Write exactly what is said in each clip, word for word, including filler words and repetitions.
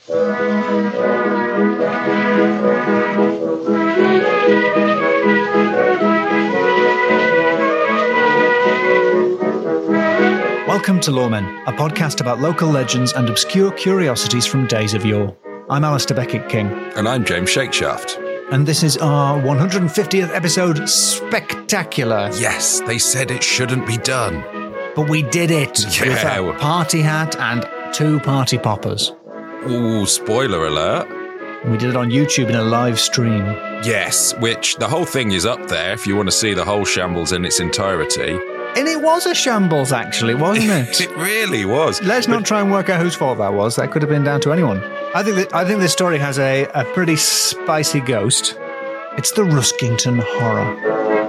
Welcome to Lawmen, a podcast about local legends and obscure curiosities from days of yore. I'm Alistair Beckett-King. And I'm James Shakeshaft. And this is our one hundred fiftieth episode spectacular. Yes, they said it shouldn't be done. But we did it Yeah. with a party hat and two party poppers. Ooh, spoiler alert. We did it on YouTube in a live stream. Yes, which the whole thing is up there if you want to see the whole shambles in its entirety. And it was a shambles, actually, wasn't it? It really was. Let's not try and work out whose fault that was. That could have been down to anyone. I think that, I think this story has a, a pretty spicy ghost. It's the Ruskington Horror.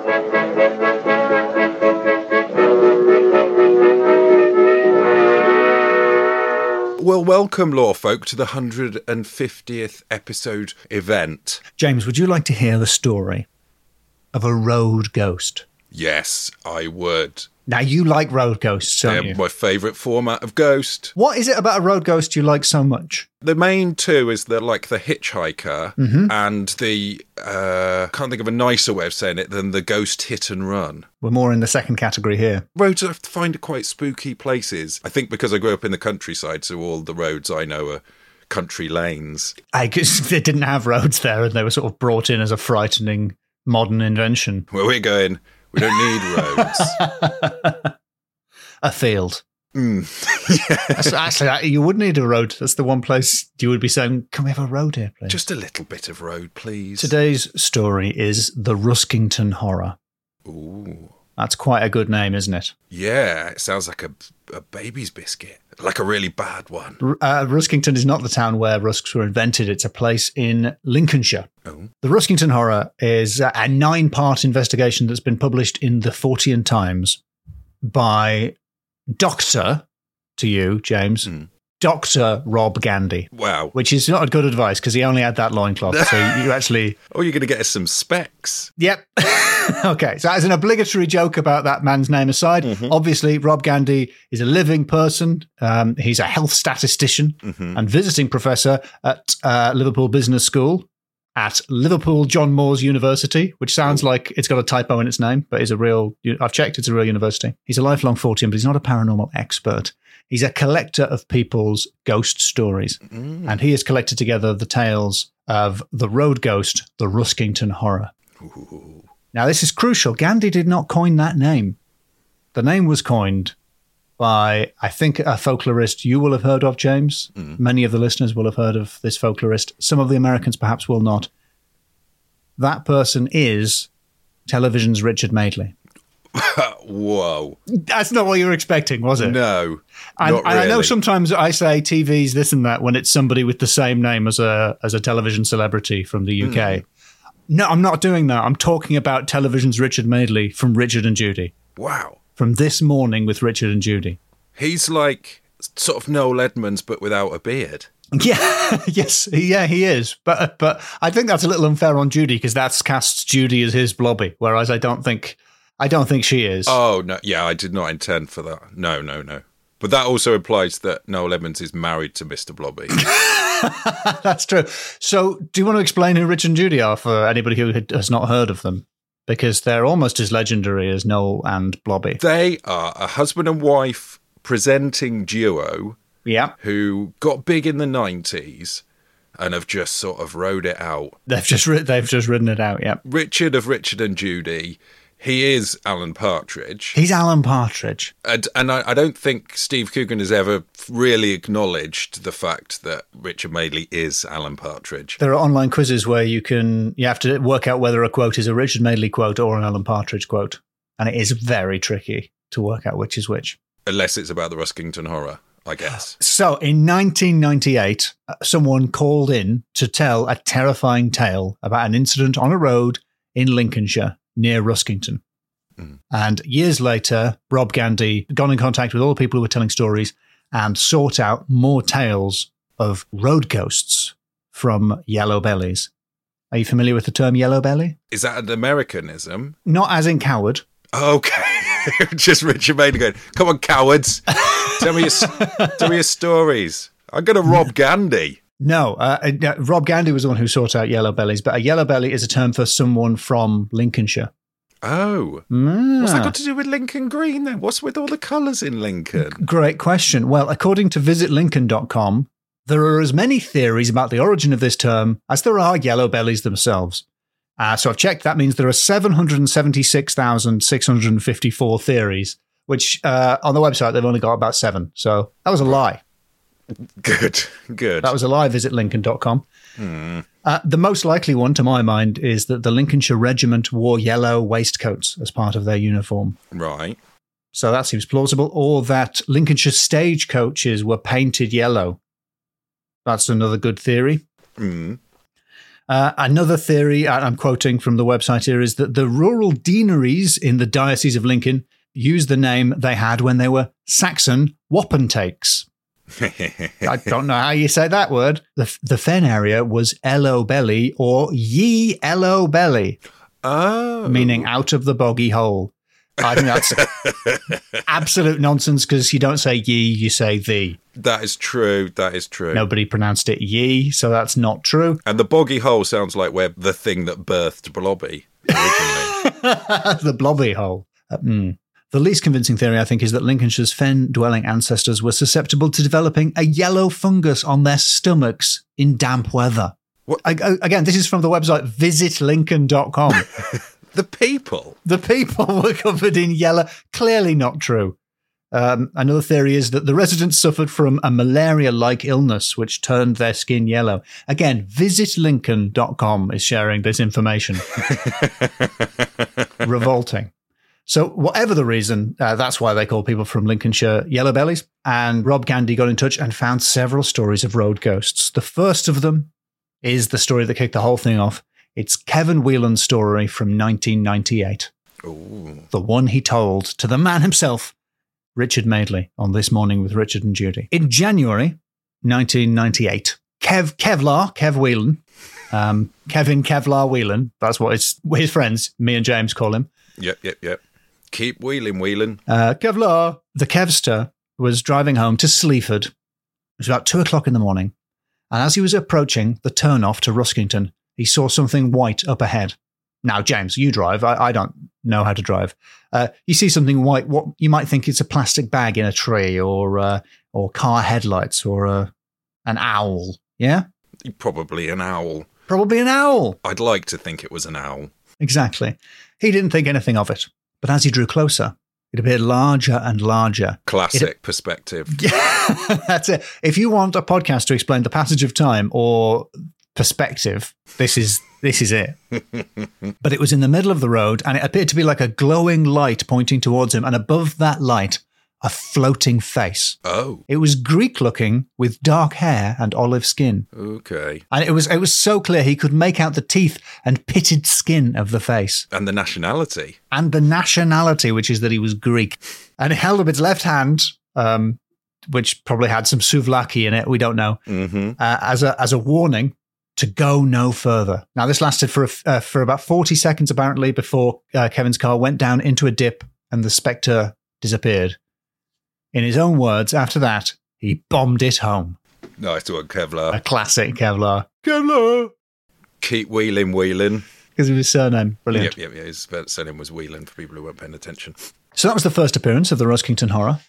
Well, welcome, lawfolk, to the one hundred fiftieth episode event. James, would you like to hear the story of a road ghost? Yes, I would. Now, you like road ghosts, don't They're you? my favourite format of ghost. What is it about a road ghost you like so much? The main two is the like the hitchhiker Mm-hmm. and the uh, can't think of a nicer way of saying it than the ghost hit and run. We're more in the second category here. Roads I find quite spooky places. I think because I grew up in the countryside, so all the roads I know are country lanes. I guess they didn't have roads there, and they were sort of brought in as a frightening modern invention. Where we're going, we don't need roads. A field. Mm. That's- Actually, you would need a road. That's the one place you would be saying, can we have a road here, please? Just a little bit of road, please. Today's story is the Ruskington Horror. Ooh. That's quite a good name, isn't it? Yeah, it sounds like a, a baby's biscuit. Like a really bad one. R- uh, Ruskington is not the town where rusks were invented. It's a place in Lincolnshire. Oh. The Ruskington Horror is a a nine-part investigation that's been published in the Fortean Times by Doctor, to you, James, Mm. Doctor Rob Gandy, Wow. which is not a good advice because he only had that loincloth. So you actually... Oh, you're going to get us some specs. Yep. Okay, so as an obligatory joke about that man's name aside, Mhm. obviously Rob Gandy is a living person. Um, he's a health statistician Mhm. and visiting professor at uh, Liverpool Business School, at Liverpool John Moores University, which sounds like it's got a typo in its name, but is a real, I've checked, it's a real university. He's a lifelong Fortean, but he's not a paranormal expert. He's a collector of people's ghost stories. Mm. And he has collected together the tales of the road ghost, the Ruskington Horror. Ooh. Now, this is crucial. Gandy did not coin that name. The name was coined by, I think, a folklorist you will have heard of, James. Mm. Many of the listeners will have heard of this folklorist. Some of the Americans perhaps will not. That person is television's Richard Madeley. Whoa. That's not what you were expecting, was it? No. And, not and I know really. sometimes I say T V's this and that when it's somebody with the same name as a as a television celebrity from the U K. Hmm. No, I'm not doing that. I'm talking about television's Richard Madeley from Richard and Judy. Wow. From This Morning with Richard and Judy. He's like sort of Noel Edmonds, but without a beard. Yeah, yes, yeah, he is. But but I think that's a little unfair on Judy because that's casts Judy as his blobby, whereas I don't think I don't think she is. Oh, no. Yeah, I did not intend for that. No, no, no. But that also implies that Noel Edmonds is married to Mister Blobby. That's true. So, do you want to explain who Rich and Judy are for anybody who has not heard of them? Because they're almost as legendary as Noel and Blobby. They are a husband and wife presenting duo Yeah, who got big in the nineties and have just sort of rode it out. they've just ri- they've just ridden it out. Yeah, Richard of Richard and Judy, he is Alan Partridge. he's Alan Partridge. And, and I, I don't think Steve Coogan has ever really acknowledged the fact that Richard Madeley is Alan Partridge. There are online quizzes where you can you have to work out whether a quote is a Richard Madeley quote or an Alan Partridge quote, and it is very tricky to work out which is which. Unless it's about the Ruskington Horror, I guess. So, in nineteen ninety-eight, uh, someone called in to tell a terrifying tale about an incident on a road in Lincolnshire near Ruskington. Mm. And years later, Rob Gandy got in contact with all the people who were telling stories and sought out more tales of road ghosts from yellow bellies. Are you familiar with the term yellow belly? Is that an Americanism? Not as in coward. Okay. Just Richard Madeley going, come on, cowards. Tell me your, tell me your stories. I'm going to rob Gandy. No, uh, uh, Rob Gandy was the one who sought out yellow bellies, but a yellow belly is a term for someone from Lincolnshire. Oh. Ah. What's that got to do with Lincoln Green then? What's with all the colours in Lincoln? Great question. Well, according to visit lincoln dot com, there are as many theories about the origin of this term as there are yellow bellies themselves. Uh, so I've checked, that means there are seven hundred seventy-six thousand six hundred fifty-four theories, which uh, on the website they've only got about seven. So that was a lie. Good, good. That was a lie, visit lincoln dot com. Hmm. Uh, the most likely one, to my mind, is that the Lincolnshire Regiment wore yellow waistcoats as part of their uniform. Right. So that seems plausible. Or that Lincolnshire stagecoaches were painted yellow. That's another good theory. Hmm. Uh, another theory, and I'm quoting from the website here, is that the rural deaneries in the Diocese of Lincoln used the name they had when they were Saxon wapentakes. I don't know how you say that word. The, the fen area was Ellow Belly or Ye Ellow Belly, Oh. meaning out of the boggy hole. I think that's absolute nonsense because you don't say ye, you say thee. That is true. That is true. Nobody pronounced it ye, so that's not true. And the boggy hole sounds like where the thing that birthed Blobby originally. The blobby hole. Uh, mm. The least convincing theory, I think, is that Lincolnshire's fen-dwelling ancestors were susceptible to developing a yellow fungus on their stomachs in damp weather. What? I, I, again, this is from the website visit lincoln dot com. The people. The people were covered in yellow. Clearly not true. Um, another theory is that the residents suffered from a malaria-like illness which turned their skin yellow. Again, visit lincoln dot com is sharing this information. Revolting. So whatever the reason, uh, that's why they call people from Lincolnshire yellow bellies. And Rob Gandy got in touch and found several stories of road ghosts. The first of them is the story that kicked the whole thing off. It's Kevin Whelan's story from nineteen ninety-eight. Ooh. The one he told to the man himself, Richard Madeley, on This Morning with Richard and Judy. In January nineteen ninety-eight, Kev Kevlar, Kev Whelan, um, Kevin Kevlar Whelan, that's what his, his friends, me and James, call him. Yep, yep, yep. Keep wheeling, wheeling. Uh, Kevlar, the Kevster, was driving home to Sleaford. It was about two o'clock in the morning. And as he was approaching the turn-off to Ruskington, he saw something white up ahead. Now, James, you drive. I, I don't know how to drive. Uh, you see something white, what you might think it's a plastic bag in a tree or uh, or car headlights or uh, an owl. Yeah? Probably an owl. Probably an owl. I'd like to think it was an owl. Exactly. He didn't think anything of it. But as he drew closer, it appeared larger and larger. Classic it, perspective. Yeah, that's it. If you want a podcast to explain the passage of time or perspective, this is this is it. But it was in the middle of the road, and it appeared to be like a glowing light pointing towards him, and above that light, a floating face. Oh. It was Greek-looking with dark hair and olive skin. Okay. And it was it was so clear he could make out the teeth and pitted skin of the face. And the nationality. And the nationality, which is that he was Greek. And it held up its left hand, um, which probably had some souvlaki in it, we don't know, Mm-hmm. uh, as a as a warning to go no further. Now, this lasted for a, uh, for about forty seconds, apparently, before uh, Kevin's car went down into a dip and the Spectre disappeared. In his own words, after that, he bombed it home. Nice one, Kevlar. A classic Kevlar. Kevlar! Keep wheeling, wheeling. Because of his surname. Brilliant. Yep, yep, yeah. His surname was Whelan for people who weren't paying attention. So that was the first appearance of the Ruskington Horror.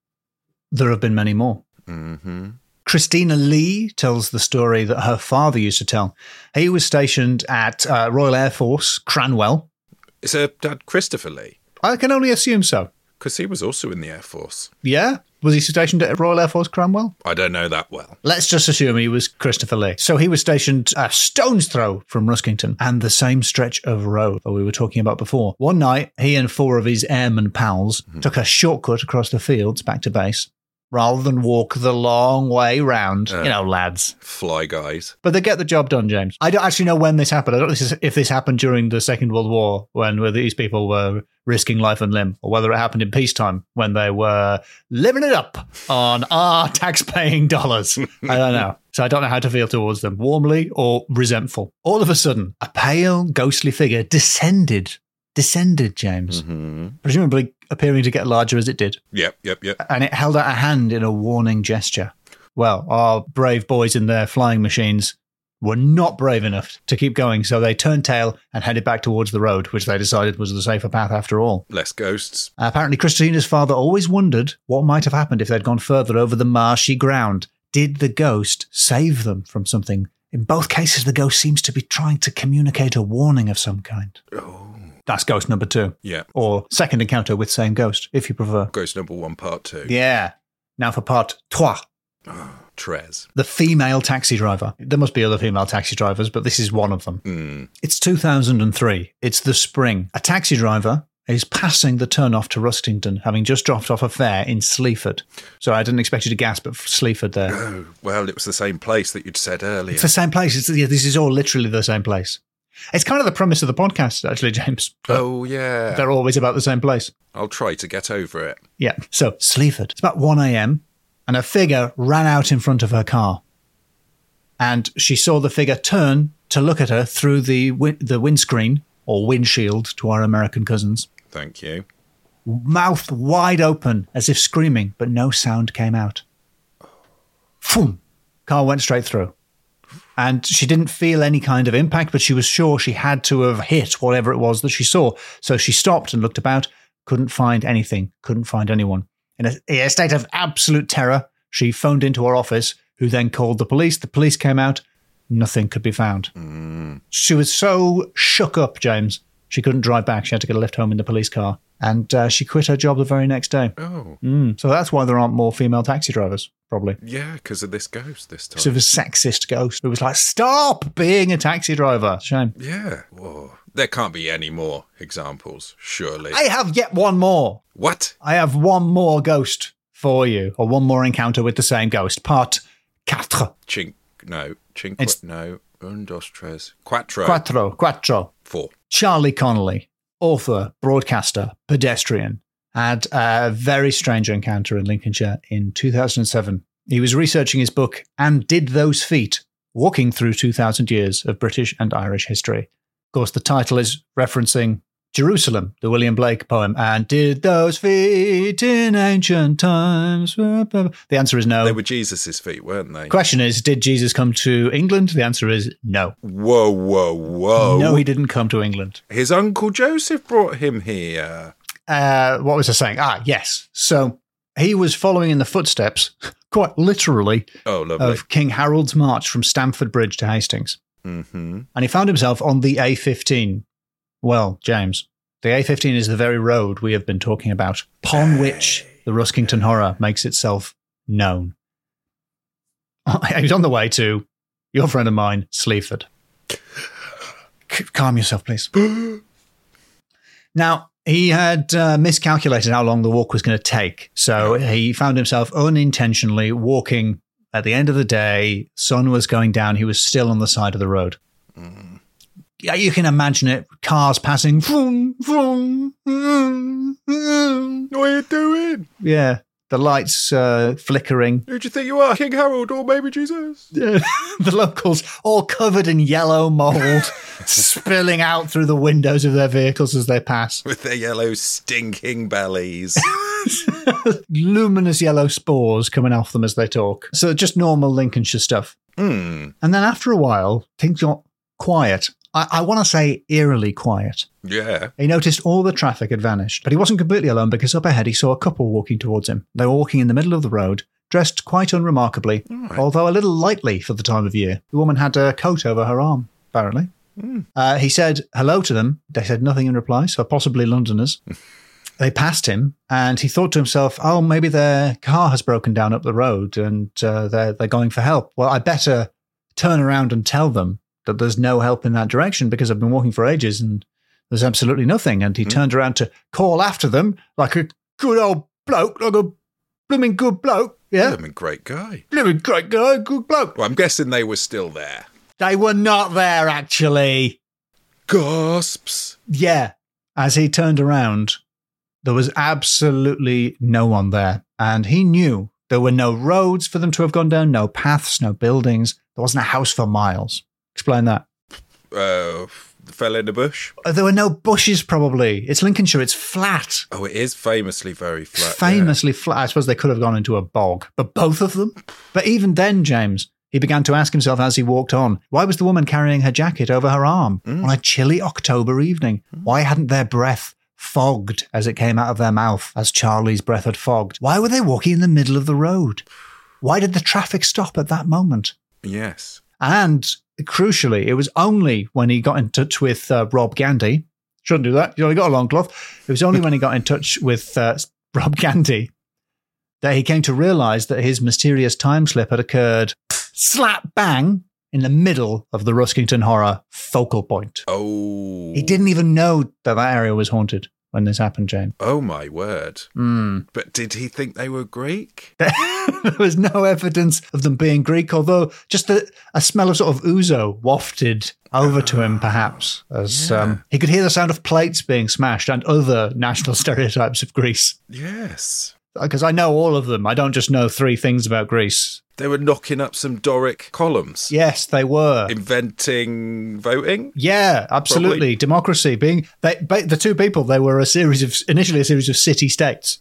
There have been many more. Mm-hmm. Christina Lee tells the story that her father used to tell. He was stationed at uh, Royal Air Force, Cranwell. Is her dad Christopher Lee? I can only assume so. Because he was also in the Air Force. Yeah? Was he stationed at Royal Air Force, Cranwell? I don't know that well. Let's just assume he was Christopher Lee. So he was stationed a stone's throw from Ruskington and the same stretch of road that we were talking about before. One night, he and four of his airman pals mm-hmm. took a shortcut across the fields back to base, rather than walk the long way round. Uh, you know, lads. Fly guys. But they get the job done, James. I don't actually know when this happened. I don't know if this happened during the Second World War, when where these people were risking life and limb, or whether it happened in peacetime, when they were living it up on our tax-paying dollars. I don't know. So I don't know how to feel towards them, warmly or resentful. All of a sudden, a pale, ghostly figure descended. Descended, James. Mm-hmm. Presumably appearing to get larger as it did. Yep, yep, yep. And it held out a hand in a warning gesture. Well, our brave boys in their flying machines were not brave enough to keep going, so they turned tail and headed back towards the road, which they decided was the safer path after all. Less ghosts. Uh, apparently, Christina's father always wondered what might have happened if they'd gone further over the marshy ground. Did the ghost save them from something? In both cases, the ghost seems to be trying to communicate a warning of some kind. Oh. That's ghost number two. Yeah. Or second encounter with same ghost, if you prefer. Ghost number one, part two. Yeah. Now for part trois. Oh, Trez. The female taxi driver. There must be other female taxi drivers, but this is one of them. Mm. It's two thousand three. It's the spring. A taxi driver is passing the turn-off to Rustington, having just dropped off a fare in Sleaford. So I didn't expect you to gasp at Sleaford there. Oh, well, it was the same place that you'd said earlier. It's the same place. It's, yeah, this is all literally the same place. It's kind of the premise of the podcast, actually, James. Oh, yeah. They're always about the same place. I'll try to get over it. Yeah. So, Sleaford. It's about one a.m. and a figure ran out in front of her car. And she saw the figure turn to look at her through the win- the windscreen, or windshield to our American cousins. Thank you. Mouth wide open, as if screaming, but no sound came out. Boom! Car went straight through. And she didn't feel any kind of impact, but she was sure she had to have hit whatever it was that she saw. So she stopped and looked about, couldn't find anything, couldn't find anyone. In a, in a state of absolute terror, she phoned into our office, who then called the police. The police came out. Nothing could be found. Mm. She was so shook up, James, she couldn't drive back. She had to get a lift home in the police car. And uh, she quit her job the very next day. Oh. Mm. So that's why there aren't more female taxi drivers, probably. Yeah, because of this ghost this time. Because of a sexist ghost who was like, stop being a taxi driver. Shame. Yeah. Whoa. There can't be any more examples, surely. I have yet one more. What? I have one more ghost for you, or one more encounter with the same ghost. Part quatre. Chink. No. Cinque. It's- No. Un, dos, tres. Quattro. Quattro. Quattro. Four. Charlie Connolly, author, broadcaster, pedestrian, had a very strange encounter in Lincolnshire in two thousand seven. He was researching his book, And Did Those Feet? Walking Through two thousand Years of British and Irish History. Of course, the title is referencing Jerusalem, the William Blake poem. And did those feet in ancient times? The answer is no. They were Jesus's feet, weren't they? Question is, did Jesus come to England? The answer is no. Whoa, whoa, whoa. No, he didn't come to England. His uncle Joseph brought him here. Uh, what was I saying? Ah, yes. So he was following in the footsteps, quite literally, Oh, lovely. of King Harold's march from Stamford Bridge to Hastings. Mm-hmm. And he found himself on the A fifteen. Well, James, the A fifteen is the very road we have been talking about, upon which the Ruskington Horror makes itself known. He was on the way to your friend of mine, Sleaford. C- calm yourself, please. Now, he had uh, miscalculated how long the walk was going to take. So he found himself unintentionally walking at the end of the day. Sun was going down. He was still on the side of the road. Mm. Yeah, you can imagine it. Cars passing. Vroom, vroom, vroom, vroom. What are you doing? Yeah. The lights uh, flickering. Who do you think you are, King Harold or maybe Jesus? The locals all covered in yellow mould, spilling out through the windows of their vehicles as they pass. With their yellow stinking bellies. Luminous yellow spores coming off them as they talk. So just normal Lincolnshire stuff. Hmm. And then after a while, things got quiet. I, I want to say eerily quiet. Yeah. He noticed all the traffic had vanished, but he wasn't completely alone because up ahead he saw a couple walking towards him. They were walking in the middle of the road, dressed quite unremarkably, Right. although a little lightly for the time of year. The woman had a coat over her arm, apparently. Mm. Uh, he said hello to them. They said nothing in reply, so possibly Londoners. They passed him, and he thought to himself, oh, maybe their car has broken down up the road and uh, they're, they're going for help. Well, I better turn around and tell them that there's no help in that direction because I've been walking for ages and there's absolutely nothing. And he mm. turned around to call after them like a good old bloke, like a blooming good bloke. Yeah. Blooming great guy. Blooming great guy, good bloke. Well, I'm guessing they were still there. They were not there, actually. Gasps. Yeah. As he turned around, there was absolutely no one there. And he knew there were no roads for them to have gone down, no paths, no buildings. There wasn't a house for miles. Explain that. Uh, fell in a bush? Uh, There were no bushes, probably. It's Lincolnshire. It's flat. Oh, it is famously very flat. Famously flat. I suppose they could have gone into a bog, but both of them. But even then, James, he began to ask himself as he walked on, why was the woman carrying her jacket over her arm Mm. on a chilly October evening? Why hadn't their breath fogged as it came out of their mouth, as Charlie's breath had fogged? Why were they walking in the middle of the road? Why did the traffic stop at that moment? Yeah. Yes. And crucially, it was only when he got in touch with uh, Rob Gandy. Shouldn't do that. You only got a long cloth. It was only when he got in touch with uh, Rob Gandy that he came to realise that his mysterious time slip had occurred slap bang in the middle of the Ruskington Horror focal point. Oh. He didn't even know that that area was haunted when this happened, James. Oh, my word. Mm. But did he think they were Greek? There was no evidence of them being Greek, although just a, a smell of sort of ouzo wafted over to him, perhaps, as Yeah. um, he could hear the sound of plates being smashed and other national stereotypes of Greece. Yes. Because I know all of them. I don't just know three things about Greece. They were knocking up some Doric columns. Yes, they were. Inventing voting? Yeah, absolutely. Probably. Democracy being they, ba- the two people. They were a series of initially a series of city states.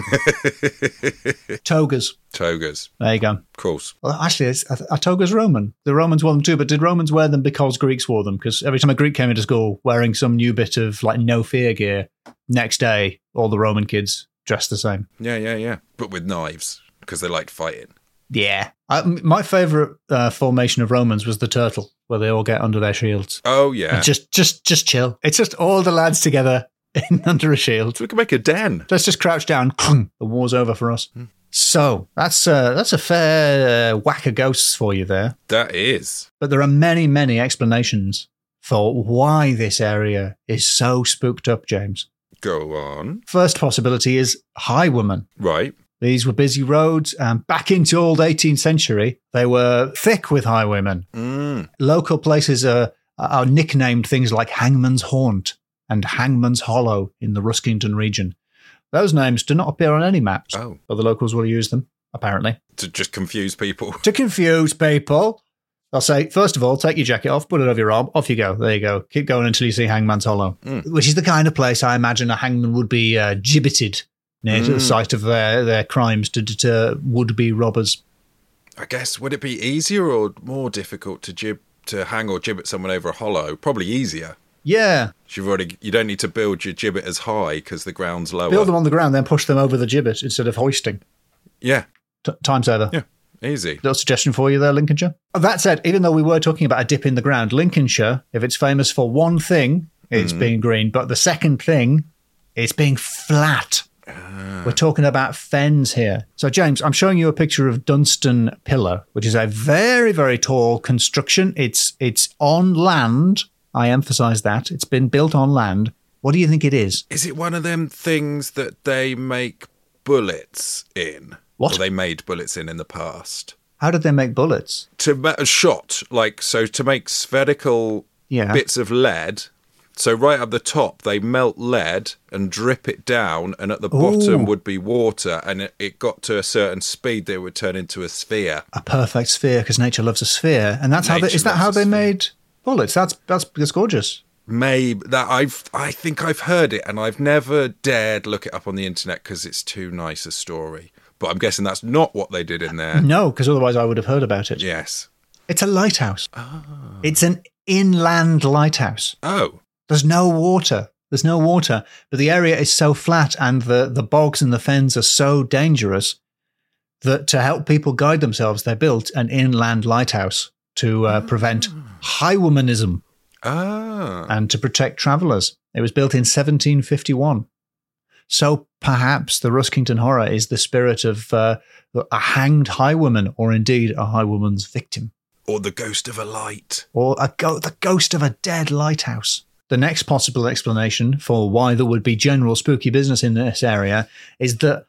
Togas. Togas. There you go. Of course. Well, actually, it's, are, are togas Roman? The Romans wore them too, but did Romans wear them because Greeks wore them? Because every time a Greek came into school wearing some new bit of like no fear gear, next day all the Roman kids dressed the same. Yeah, yeah, yeah. But with knives, because they liked fighting. Yeah. I, my favourite uh, formation of Romans was the turtle, where they all get under their shields. Oh, yeah. And just, just, just chill. It's just all the lads together in, under a shield. We can make a den. Let's just crouch down. The war's over for us. Hmm. So that's uh, that's a fair uh, whack of ghosts for you there. That is. But there are many, many explanations for why this area is so spooked up, James. Go on. First possibility is highwaymen. Right. These were busy roads, and back into old eighteenth century, they were thick with highwaymen. Mm. Local places are, are nicknamed things like Hangman's Haunt and Hangman's Hollow in the Ruskington region. Those names do not appear on any maps, Oh. but the locals will use them, apparently. To just confuse people. To confuse people, they'll say, first of all, take your jacket off, put it over your arm, off you go. There you go. Keep going until you see Hangman's Hollow, Mm. which is the kind of place I imagine a hangman would be uh, gibbeted near to the Mm. site of their, their crimes to deter would-be robbers. I guess, would it be easier or more difficult to jib to hang or gibbet someone over a hollow? Probably easier. Yeah, You've already, you don't need to build your gibbet as high because the ground's lower. build them on the ground, then push them over the gibbet instead of hoisting. Yeah, T- time saver. yeah, easy. Little suggestion for you there, Lincolnshire. That said, even though we were talking about a dip in the ground, Lincolnshire, if it's famous for one thing, it's Mm. being green. But the second thing, it's being flat. We're talking about fens here. So, James, I'm showing you a picture of Dunstan Pillar, which is a very, very tall construction. It's it's on land. I emphasise that. It's been built on land. What do you think it is? Is it one of them things that they make bullets in? What? Or they made bullets in in the past? How did they make bullets? To ma- a shot, like, so to make spherical Yeah. bits of lead. So right up the top, they melt lead and drip it down, and at the bottom Ooh. would be water, and it, it got to a certain speed that it would turn into a sphere. A perfect sphere, because nature loves a sphere. And that's how they, Nature is that loves how a they sphere. made bullets? That's, that's, that's gorgeous. Maybe that I've I think I've heard it, and I've never dared look it up on the internet because it's too nice a story. But I'm guessing that's not what they did in there. No, because otherwise I would have heard about it. Yes. It's a lighthouse. It's an inland lighthouse. Oh. There's no water. There's no water. But the area is so flat and the, the bogs and the fens are so dangerous that to help people guide themselves, they built an inland lighthouse to uh, prevent highwaymanism Ah. and to protect travellers. It was built in seventeen fifty-one. So perhaps the Ruskington Horror is the spirit of uh, a hanged highwayman, or indeed a highwayman's victim, Or the ghost of a light. or a go- the ghost of a dead lighthouse. The next possible explanation for why there would be general spooky business in this area is that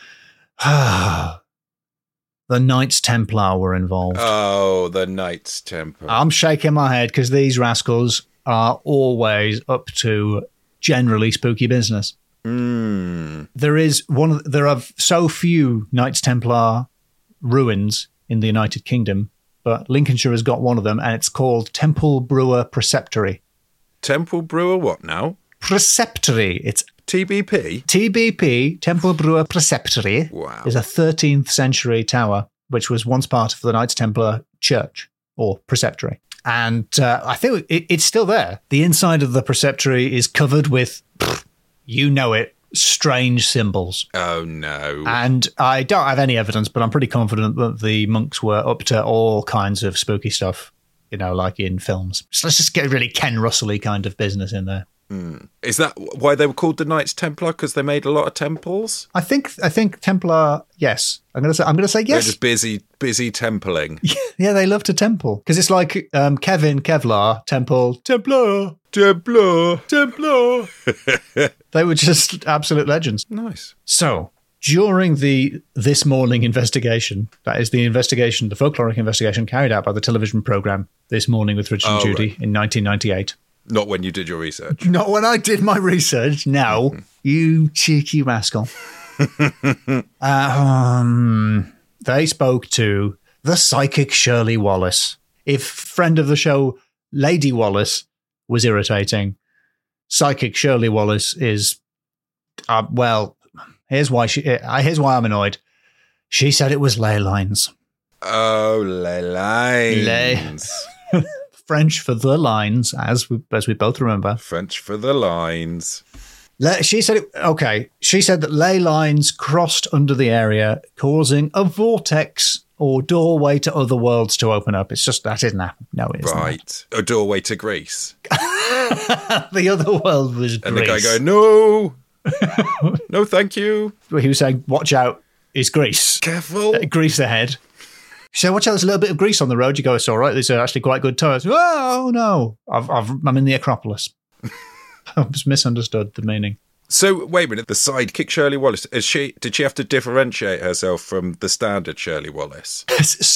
the Knights Templar were involved. Oh, the Knights Templar. I'm shaking my head because these rascals are always up to generally spooky business. Mm. There is one. Of, there are so few Knights Templar ruins in the United Kingdom, but Lincolnshire has got one of them, and it's called Temple Brewer Preceptory. Temple Brewer what now? Preceptory. It's T B P? T B P, Temple Brewer Preceptory, Wow. is a thirteenth century tower, which was once part of the Knights Templar Church, or Preceptory. And uh, I think it, it's still there. The inside of the Preceptory is covered with, pfft, you know it, strange symbols. Oh, no. And I don't have any evidence, but I'm pretty confident that the monks were up to all kinds of spooky stuff, you know, like in films. So let's just get a really Ken Russell-y kind of business in there. Mm. Is that why they were called the Knights Templar? Because they made a lot of temples? I think I think Templar, yes. I'm gonna say I'm gonna say yes. They're just busy, busy templing. Yeah, they love to temple. Because it's like um, Kevin, Kevlar, Temple, Templar, Templar, Templar. They were just absolute legends. Nice. So, during the This Morning investigation, that is the investigation, the folkloric investigation carried out by the television programme This Morning with Richard Oh, and Judy right. in nineteen ninety-eight. Not when you did your research. Not when I did my research. Now, you cheeky rascal. um, they spoke to the psychic Shirley Wallace. If friend of the show, Lady Wallace, was irritating, psychic Shirley Wallace is, uh, well, here's why she. Uh, here's why I'm annoyed. She said it was ley lines. Oh, ley lines. Ley. French for the lines, as we, as we both remember. French for the lines. Le- She said, it, okay, she said that ley lines crossed under the area, causing a vortex or doorway to other worlds to open up. It's just, that isn't happening. No, it isn't. Right. A doorway to Greece. The other world was Greece. And the guy going, no, no, thank you. He was saying, watch out, it's Greece. Careful. Uh, Greece ahead. You say, watch out, there's a little bit of grease on the road. You go, it's all right. These are actually quite good tires. Oh, no. I've, I've, I'm in the Acropolis. I was misunderstood the meaning. So, wait a minute. The sidekick Shirley Wallace, is she? Did she have to differentiate herself from the standard Shirley Wallace?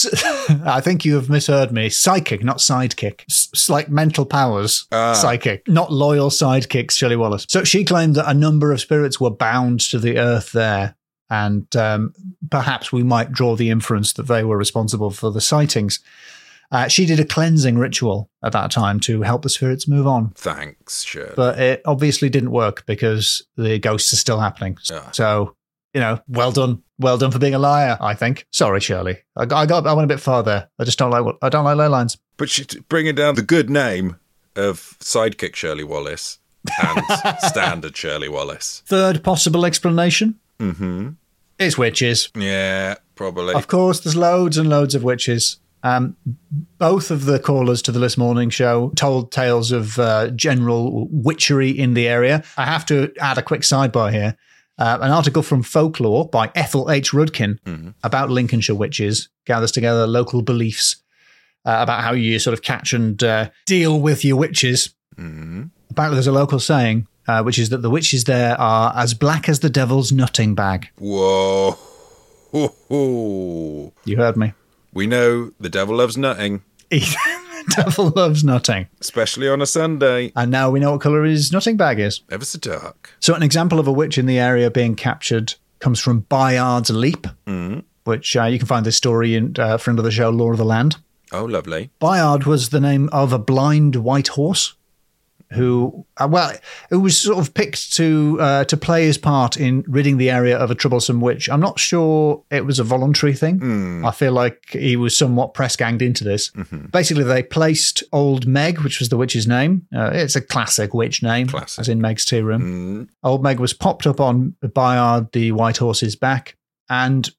I think you have misheard me. Psychic, not sidekick. It's like mental powers. Ah. Psychic, not loyal sidekicks, Shirley Wallace. So she claimed that a number of spirits were bound to the earth there. And um, perhaps we might draw the inference that they were responsible for the sightings. Uh, she did a cleansing ritual at that time to help the spirits move on. Thanks, Shirley. But it obviously didn't work because the ghosts are still happening. Ah. So, you know, well done. Well done for being a liar, I think. Sorry, Shirley. I, I got. I went a bit far there. I just don't like what I don't like ley lines. But she's bringing down the good name of sidekick Shirley Wallace and standard Shirley Wallace. Third possible explanation. Mm-hmm. It's witches. Yeah, probably. Of course, there's loads and loads of witches. Um, both of the callers to the This Morning show told tales of uh, general witchery in the area. I have to add a quick sidebar here. Uh, an article from Folklore by Ethel H. Rudkin mm-hmm. about Lincolnshire witches gathers together local beliefs uh, about how you sort of catch and uh, deal with your witches. Mm-hmm. Apparently there's a local saying, uh, which is that the witches there are as black as the devil's nutting bag. Whoa. Ho, ho. You heard me. We know the devil loves nutting. The devil loves nutting. Especially on a Sunday. And now we know what colour his nutting bag is. Ever so dark. So an example of a witch in the area being captured comes from Bayard's Leap, mm. which uh, you can find this story in uh, friend of the show, Law of the Land. Oh, lovely. Bayard was the name of a blind white horse who, uh, well, who was sort of picked to uh, to play his part in ridding the area of a troublesome witch. I'm not sure it was a voluntary thing. Mm. I feel like he was somewhat press-ganged into this. Mm-hmm. Basically, they placed Old Meg, which was the witch's name. Uh, it's a classic witch name, classic. As in Meg's Tea Room. Mm. Old Meg was popped up on Bayard, the white horse's back, and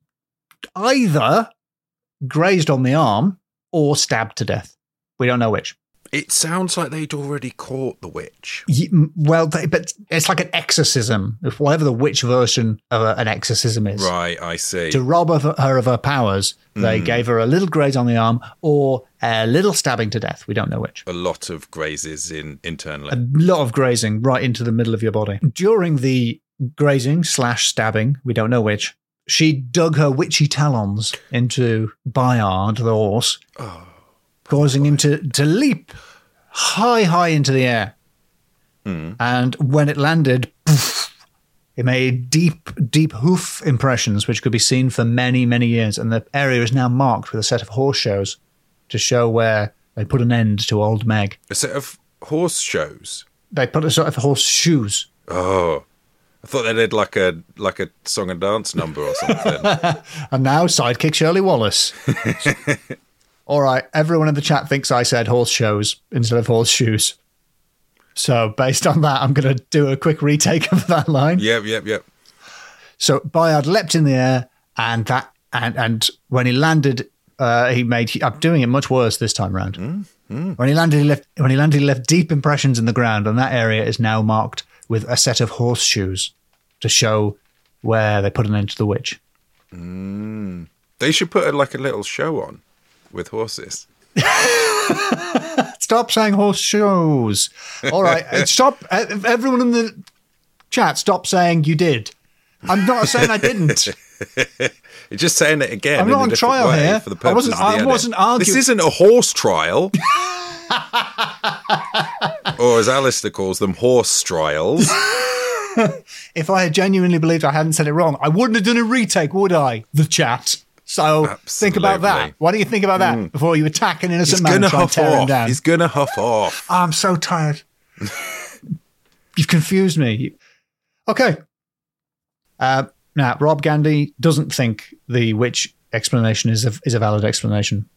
either grazed on the arm or stabbed to death. We don't know which. It sounds like they'd already caught the witch. Yeah, well, they, but it's like an exorcism, whatever the witch version of a, an exorcism is. Right, I see. To rob of her of her powers, they mm. gave her a little graze on the arm or a little stabbing to death. We don't know which. A lot of grazes in internally. A lot of grazing right into the middle of your body. During the grazing slash stabbing, we don't know which, she dug her witchy talons into Bayard, the horse. Oh. Causing him to, to leap high, high into the air. Mm. And when it landed, poof, it made deep, deep hoof impressions, which could be seen for many, many years. And the area is now marked with a set of horse shows to show where they put an end to Old Meg. A set of horse shows? They put a sort of horseshoes. Oh, I thought they did like a like a song and dance number or something. And now sidekick Shirley Wallace. All right, everyone in the chat thinks I said horse shows instead of horseshoes. So based on that, I'm going to do a quick retake of that line. Yep, yep, yep. So Bayard leapt in the air, and that and and when he landed, uh, he made. I'm doing it much worse this time round. Mm, mm. When he landed, he left. When he landed, he left deep impressions in the ground, and that area is now marked with a set of horseshoes to show where they put an end to the witch. Mm. They should put a, like a little show on with horses. Stop saying horseshoes. All right, stop. Everyone in the chat, stop saying you did. I'm not saying I didn't. You're just saying it again. I'm not on trial here. For the purpose I wasn't. of the I edit. wasn't arguing. This isn't a horse trial. Or as Alistair calls them, horse trials. If I had genuinely believed I hadn't said it wrong, I wouldn't have done a retake, would I? The chat. So Absolutely. Think about that. Why don't you think about that mm. before you attack an innocent He's man and try and huff tear off. him down? He's going to huff off. Oh, I'm so tired. You've confused me. Okay. Uh, now, Rob Gandy doesn't think the witch explanation is a, is a valid explanation.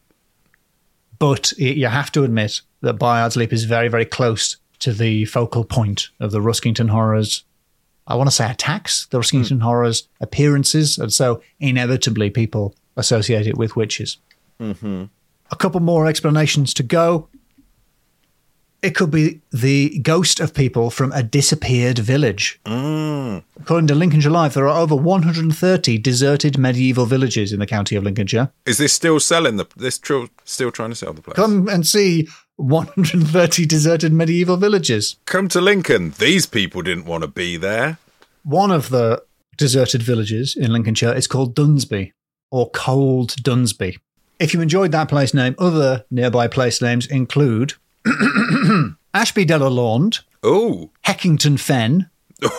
But you have to admit that Bayard's Leap is very, very close to the focal point of the Ruskington Horrors. I want to say attacks, the Ruskington mm. Horrors appearances, and so inevitably people associate it with witches. Mm-hmm. A couple more explanations to go. It could be the ghost of people from a disappeared village. Mm. According to Lincolnshire Live, there are over one hundred thirty deserted medieval villages in the county of Lincolnshire. Is this still selling the? This tr- still trying to sell the place? Come and see one hundred thirty deserted medieval villages. Come to Lincoln. These people didn't want to be there. One of the deserted villages in Lincolnshire is called Dunsby, or Cold Dunsby. If you enjoyed that place name, other nearby place names include Ashby de la Launde, oh, Heckington Fen,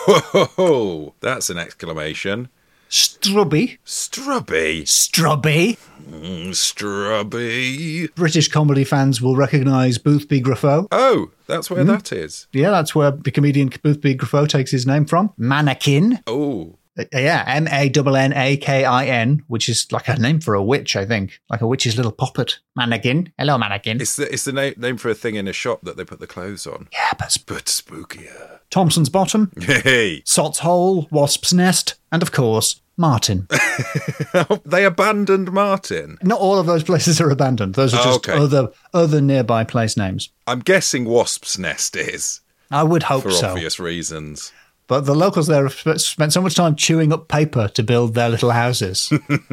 oh, that's an exclamation. Strubby, Strubby, Strubby, mm, Strubby. British comedy fans will recognise Boothby Graffoe. Oh, that's where mm. that is. Yeah, that's where the comedian Boothby Graffoe takes his name from. Mannequin. Oh. Uh, yeah, M A N N A K I N, which is like a name for a witch, I think. Like a witch's little puppet. Mannequin. Hello, mannequin. It's the, it's the name, name for a thing in a shop that they put the clothes on. Yeah, but, but spookier. Thompson's Bottom. Hey. Sot's Hole, Wasp's Nest, and of course, Martin. They abandoned Martin. Not all of those places are abandoned. Those are just oh, okay. other other nearby place names. I'm guessing Wasp's Nest is. I would hope for so. For obvious reasons. But the locals there have spent so much time chewing up paper to build their little houses.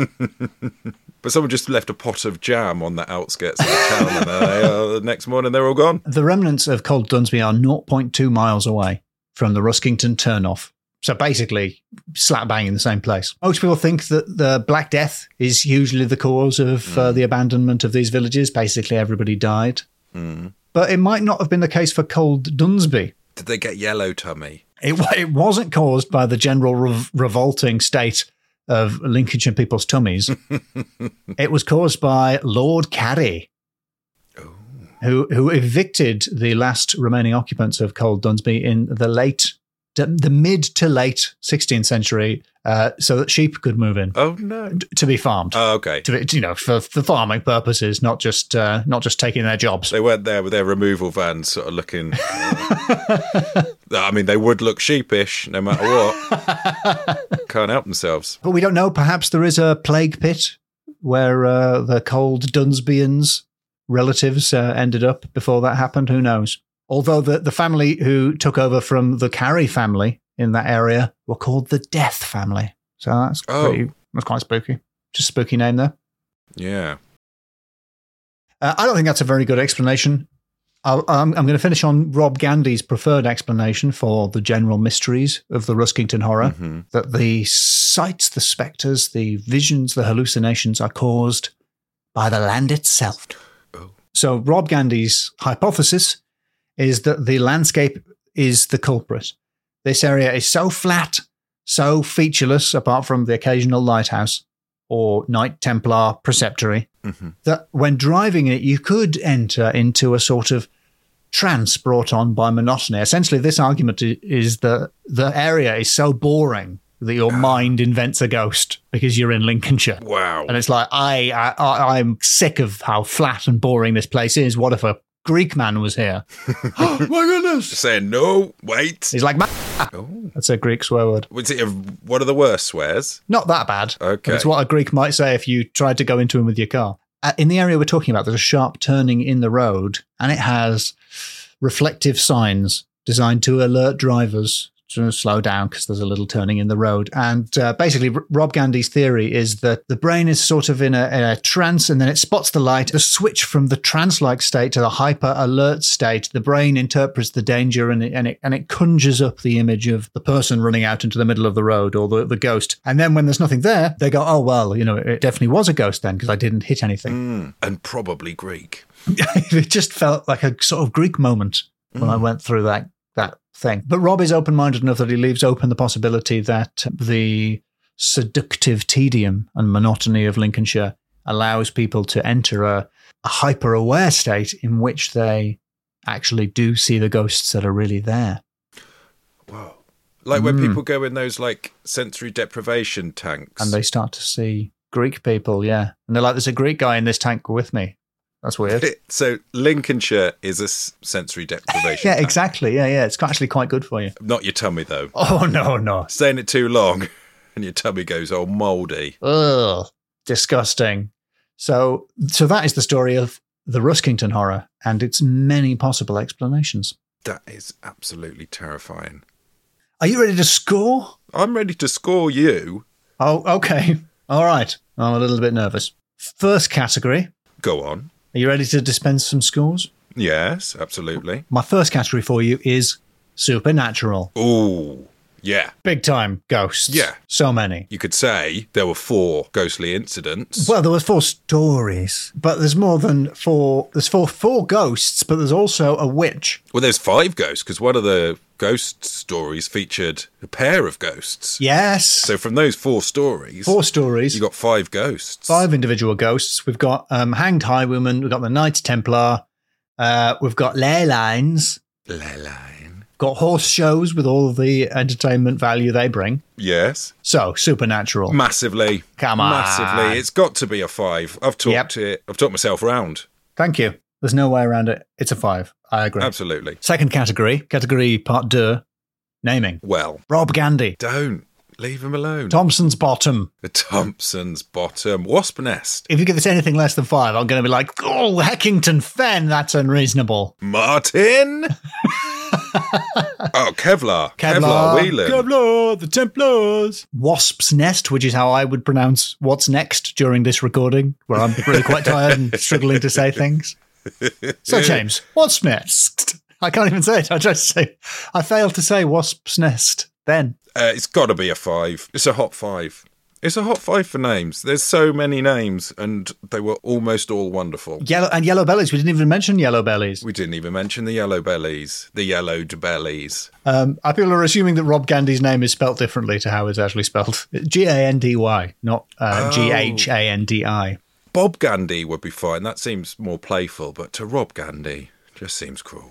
But someone just left a pot of jam on the outskirts of the town, and uh, the next morning they're all gone. The remnants of Cold Dunsby are zero point two miles away from the Ruskington turnoff. So basically, slap bang in the same place. Most people think that the Black Death is usually the cause of mm. uh, the abandonment of these villages. Basically, everybody died. Mm. But it might not have been the case for Cold Dunsby. Did they get yellow tummy? It, it wasn't caused by the general rev- revolting state of Lincolnshire people's tummies. It was caused by Lord Carey, oh. who who evicted the last remaining occupants of Cold Dunsby in the late, the mid to late sixteenth century, uh, so that sheep could move in. Oh no! To be farmed. Oh, okay. To be, you know, for, for farming purposes, not just uh, not just taking their jobs. They went there with their removal vans, sort of looking. I mean, they would look sheepish no matter what. Can't help themselves. But we don't know. Perhaps there is a plague pit where uh, the Cold Dunsbyans relatives uh, ended up before that happened. Who knows? Although the, the family who took over from the Carey family in that area were called the Death family. So that's oh. pretty, that's quite spooky. Just a spooky name there. Yeah. Uh, I don't think that's a very good explanation. I'll, I'm, I'm going to finish on Rob Gandy's preferred explanation for the general mysteries of the Ruskington Horror, mm-hmm. that the sights, the spectres, the visions, the hallucinations are caused by the land itself. Oh. So Rob Gandy's hypothesis is that the landscape is the culprit. This area is so flat, so featureless, apart from the occasional lighthouse or Knight Templar preceptory, mm-hmm. that when driving it, you could enter into a sort of trance brought on by monotony. Essentially, this argument i- is that the area is so boring that your mind invents a ghost because you're in Lincolnshire. Wow. And it's like, I, I, I'm sick of how flat and boring this place is. What if a Greek man was here? Oh, my goodness. Saying, no, wait. He's like, "Ma-" Oh. That's a Greek swear word. Was it a, one of the worst swears? Not that bad. Okay. But it's what a Greek might say if you tried to go into him with your car. Uh, in the area we're talking about, there's a sharp turning in the road, and it has reflective signs designed to alert drivers to slow down because there's a little turning in the road. And uh, basically, R- Rob Gandy's theory is that the brain is sort of in a, in a trance, and then it spots the light. The switch from the trance-like state to the hyper-alert state, the brain interprets the danger, and it, and it and it conjures up the image of the person running out into the middle of the road, or the, the ghost. And then when there's nothing there, they go, oh, well, you know, it definitely was a ghost then because I didn't hit anything. Mm, and probably Greek. It just felt like a sort of Greek moment when I went through that that thing. But Rob is open-minded enough that he leaves open the possibility that the seductive tedium and monotony of Lincolnshire allows people to enter a, a hyper-aware state in which they actually do see the ghosts that are really there. Wow. Like when Mm. people go in those like sensory deprivation tanks. And they start to see Greek people, yeah. And they're like, there's a Greek guy in this tank with me. That's weird. So Lincolnshire is a s- sensory deprivation Yeah, tank. exactly. Yeah, yeah. It's actually quite good for you. Not your tummy, though. Oh, no, no. Staying it too long and your tummy goes all mouldy. Ugh, disgusting. So, so that is the story of the Ruskington horror and its many possible explanations. That is absolutely terrifying. Are you ready to score? I'm ready to score you. Oh, okay. All right. I'm a little bit nervous. First category. Go on. Are you ready to dispense some scores? Yes, absolutely. My first category for you is supernatural. Ooh, yeah. Big time ghosts. Yeah. So many. You could say there were four ghostly incidents. Well, there were four stories, but there's more than four. There's four four ghosts, but there's also a witch. Well, there's five ghosts because one of the ghost stories featured a pair of ghosts. Yes. So from those four stories, Four stories. you got five ghosts. Five individual ghosts. We've got um, Hanged Highwayman. We've got the Knights Templar. Uh, we've got ley lines. Ley line. Got horse shows with all of the entertainment value they bring. Yes. So supernatural. Massively. Come on. Massively. It's got to be a five. I've talked Yep. it. I've talked myself round. Thank you. There's no way around it. It's a five. I agree. Absolutely. Second category, category part deux, naming. Well, Rob Gandy. don't. Leave him alone. Thompson's Bottom. The Thompson's Bottom. Wasp Nest. If you give this anything less than five, I'm going to be like, oh, Heckington Fen, that's unreasonable. Martin. Oh, Kevlar. Kevlar, Whelan. Kevlar, the Templars. Wasp's Nest, which is how I would pronounce what's next during this recording, where I'm really quite tired and struggling to say things. So, James, Wasp's Nest? I can't even say it. I just say, I failed to say Wasp's Nest then. Uh, it's got to be a five. It's a hot five. It's a hot five for names. There's so many names, and they were almost all wonderful. Yellow and Yellow Bellies. We didn't even mention Yellow Bellies. We didn't even mention the yellow bellies, the yellowed bellies. Um, I people are assuming that Rob Gandy's name is spelt differently to how it's actually spelled. G A N D Y, not uh, Oh. G H A N D I. Bob Gandy would be fine. That seems more playful, but to Rob Gandy, just seems cruel.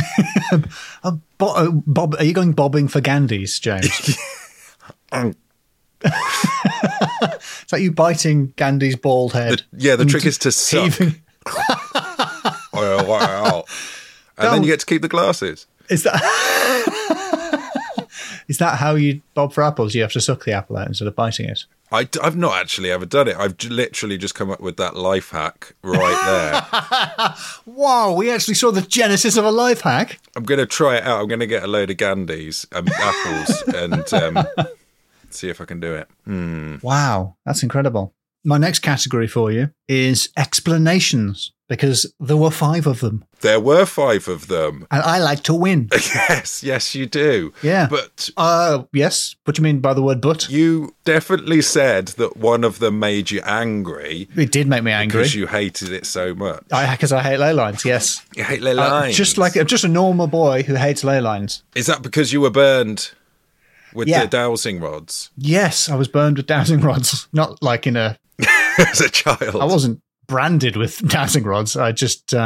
Uh, Bo- uh, Bob, are you going bobbing for Gandys, James? Um, Is that you biting Gandy's bald head? the, yeah, the trick is to suck. Heaving- Wow, wow. And then Don't- you get to keep the glasses. Is that is that how you bob for apples? You have to suck the apple out instead of biting it. I, have not actually ever done it. I've j- literally just come up with that life hack right there. Wow, we actually saw the genesis of a life hack. I'm going to try it out. I'm going to get a load of Gandys, um, apples, and um, see if I can do it. Hmm. Wow, that's incredible. My next category for you is explanations, because there were five of them. There were five of them. And I like to win. Yes, yes, you do. Yeah. But Uh, yes. What do you mean by the word but? you definitely said that one of them made you angry It did make me angry. because you hated it so much. I Because I hate ley lines, yes. You hate ley Uh, lines. just like I'm just a normal boy who hates ley lines. Is that because you were burned with Yeah. the dowsing rods Yes, I was burned with dowsing rods. Not like in a... as a child? I wasn't branded with dowsing rods. I just... um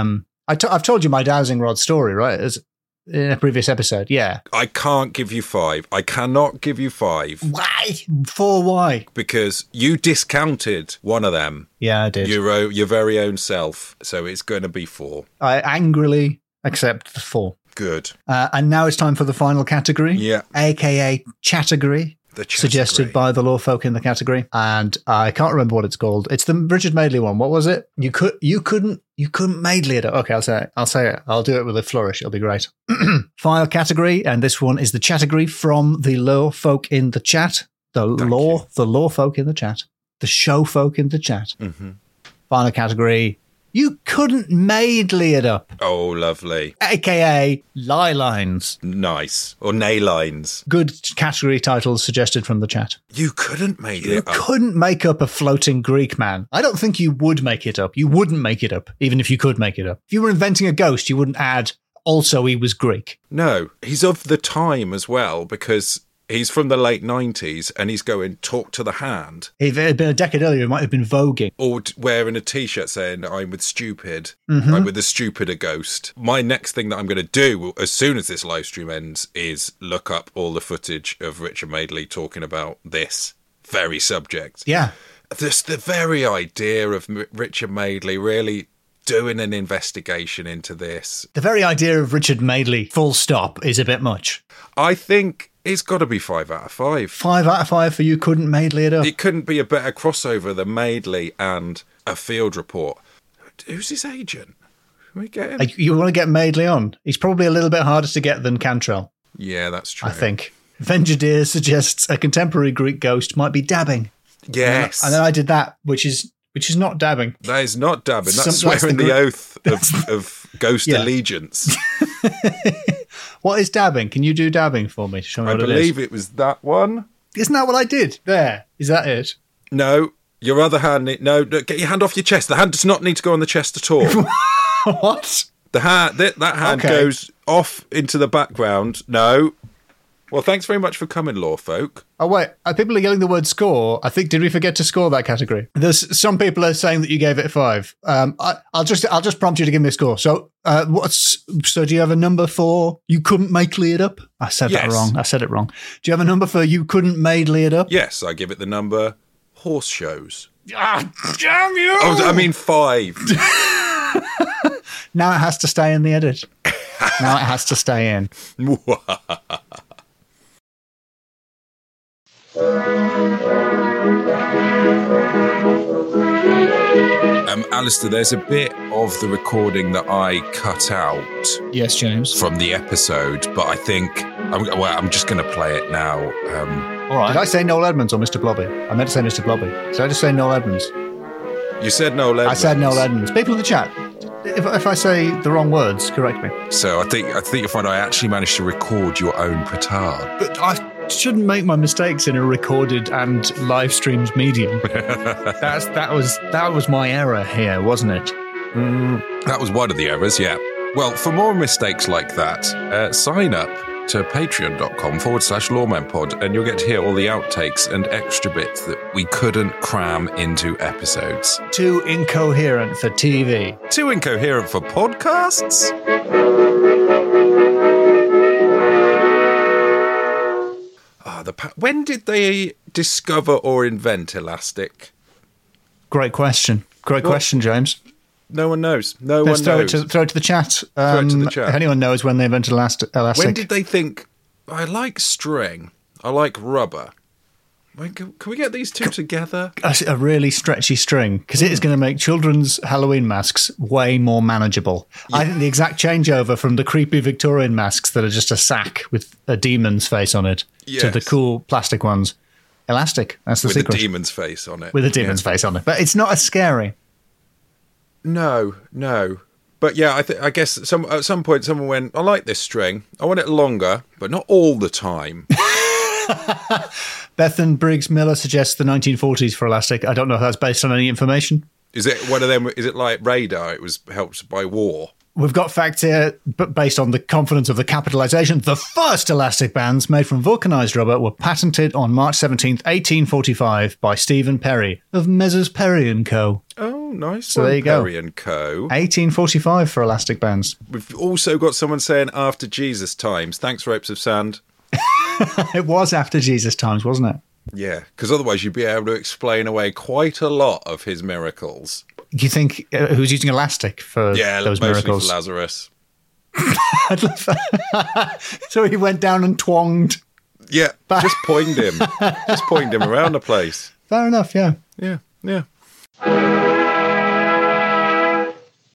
I t- I've told you my dowsing rod story, right? As in a previous episode. Yeah. I can't give you five. I cannot give you five. Why? Four why? Because you discounted one of them. Yeah, I did. Your, o- your very own self. So it's going to be four. I angrily accept the four. Good. Uh, and now it's time for the final category. Yeah. A K A Chategory. The Suggested by the law folk in the category, and I can't remember what it's called. It's the Richard Madeley one. What was it? You could, you couldn't, you couldn't Madeley it. Okay, I'll say it. I'll say it. I'll do it with a flourish. It'll be great. Final category, and this one is the category from the law folk in the chat. The Thank law, you. the law folk in the chat. The show folk in the chat. Mm-hmm. Final category. You couldn't Madeley it up. Oh, lovely. A K A lie lines. Nice. Or nay lines. Good category titles suggested from the chat. You couldn't make You it up. couldn't make up a floating Greek man. I don't think you would make it up. You wouldn't make it up, even if you could make it up. If you were inventing a ghost, you wouldn't add, also he was Greek. No, he's of the time as well, because he's from the late nineties and he's going, talk to the hand. If it had been a decade earlier, it might have been voguing. Or t- wearing a T-shirt saying, I'm with stupid. Mm-hmm. I'm with the stupider ghost. My next thing that I'm going to do, as soon as this live stream ends, is look up all the footage of Richard Madeley talking about this very subject. Yeah. This, the very idea of M- Richard Madeley really doing an investigation into this. The very idea of Richard Madeley, full stop, is a bit much. I think it's got to be five out of five. Five out of five for you couldn't Madeley it up. It couldn't be a better crossover than Madeley and a field report. Who's his agent? Can we get him? Like, you want to get Madeley on? He's probably a little bit harder to get than Cantrell, Yeah, that's true. I think. Venjadir suggests a contemporary Greek ghost might be dabbing. Yes. And then I did that, which is which is not dabbing. That is not dabbing. That's Some- that's swearing the the, gr- oath of, of ghost Yeah. allegiance. What is dabbing? Can you do dabbing for me to show me I what believe it it was that one. is? Isn't that what I did? There. Is that it? No, your other hand. ne- No, no, get your hand off your chest. The hand does not need to go on the chest at all. What? The hand, that, that hand Okay. goes off into the background. No. Well, thanks very much for coming, law folk. Oh, wait. Uh, people are yelling the word score. I think, did we forget to score that category? There's some people are saying that you gave it a five. Um, I, I'll just I'll just prompt you to give me a score. So, uh, what's so? Do you have a number for you couldn't Madeley it up? I said that Yes. wrong. I said it wrong. Do you have a number for you couldn't Madeley it up? Yes, I give it the number horse shows. Ah, damn you! Oh, I mean five. Now it has to stay in the edit. Now it has to stay in. Um, Alistair, there's a bit of the recording that I cut out Yes, James. from the episode, but I think I'm, well, I'm just going to play it now. Um, All right. Did I say Noel Edmonds or Mister Blobby? I meant to say Mister Blobby. Did I just say Noel Edmonds? you said Noel Edmonds. I said Noel Edmonds. People in the chat, if, if I say the wrong words, correct me. So I think I think you'll find I actually managed to record your own petard. But I shouldn't make my mistakes in a recorded and live streamed medium. That's that was that was my error here, wasn't it? Mm, that was one of the errors, yeah. Well, for more mistakes like that, uh, sign up to patreon.com forward slash lawmanpod and you'll get to hear all the outtakes and extra bits that we couldn't cram into episodes. Too incoherent for T V. Too incoherent for podcasts? Ah, the pa- when did they discover or invent elastic? Great question. Great Well, question, James. No one knows. No Let's one throw knows. it to throw it to the chat. Throw it to the Um, chat. If anyone knows when they invented elastic, elastic. When did they think, I like string, I like rubber? When can, can we get these two together? a a really stretchy string, because it is going to make children's Halloween masks way more manageable. I think the exact changeover from the creepy Victorian masks that are just a sack with a demon's face on it to the Yes. cool plastic ones. Elastic. That's the With secret. a demon's face on it. with a demon's Yeah. face on it. But it's not as scary. No, no. But yeah, I think I guess some at some point someone went, I like this string. I want it longer, but not all the time. Bethan Briggs Miller suggests the nineteen forties for elastic. I don't know if that's based on any information. Is it one of them? Is it like radar? It was helped by war. We've got facts here, but based on the confidence of the capitalization, the first elastic bands made from vulcanized rubber were patented on March seventeenth, eighteen forty-five by Stephen Perry of Messrs Perry and Co. Oh, Oh, nice. So one, there you go. Perry and Co. eighteen forty-five for elastic bands. We've also got someone saying after Jesus times. Thanks, Ropes of Sand. It was after Jesus times, wasn't it? Yeah, because otherwise you'd be able to explain away quite a lot of his miracles. Do you think uh, who's using elastic for Yeah, those mostly miracles? for Lazarus. I'd love that. So he went down and twonged. Yeah, just pointed him. Just pointed him around the place. Fair enough, yeah. Yeah, yeah.